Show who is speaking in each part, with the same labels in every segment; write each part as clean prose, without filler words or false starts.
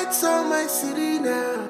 Speaker 1: Lights on my city now.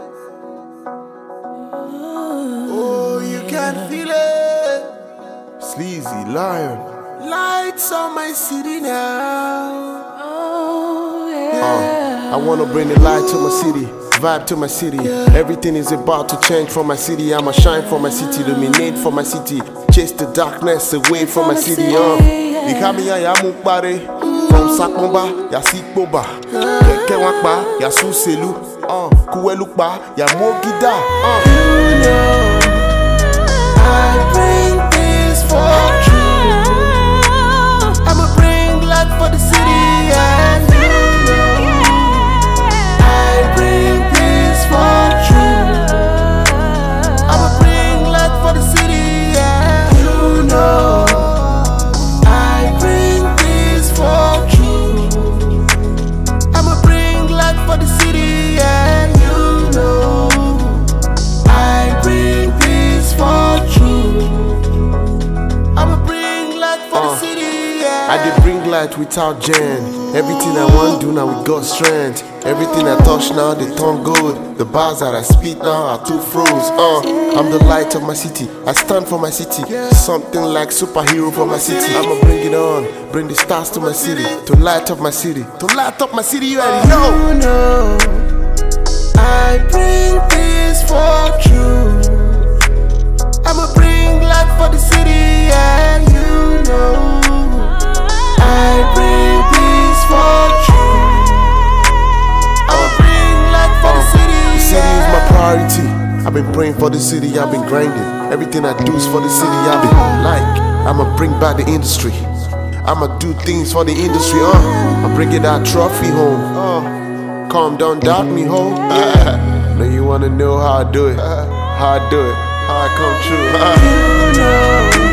Speaker 1: Oh, you can feel it. Sleazy Lion. Lights on my city now. Oh, yeah. I wanna bring the light to my city, vibe to my city. Everything is about to change for my city. I'ma shine for my city, illuminate for my city, chase the darkness away from my city. Ikamiya ya mukbare, from Sakmomba ya Sikboba, Keke Wakba ya Suselu, Kuwelukba ya Mogida. You know I bring this for you. I'ma bring light for the city, and you know I bring this for you. I'ma bring light for the city, and you know I bring this for you. I'ma bring light for the city, and you know I bring this for you. I'ma bring light for the city, yeah. I did bring light without Jan. Everything I want do now with God's strength. Everything I touch now they turn gold. The bars that I spit now are too froze. I'm the light of my city. I stand for my city. Something like superhero for my city. I'ma bring it on, bring the stars to my city, to light up my city, to light up my city. You already know. You know I bring this for you. I'ma bring light for the city, and you know I bring this for you. I'ma bring light for the city. The city is my priority. I've been praying for the city, I've been grinding. Everything I do is for the city, I've been like, I'ma bring back the industry. I'ma do things for the industry, I'm bringing that trophy home. Calm down, doubt me, ho. Now you wanna know how I do it, how I do it, how I come true. You know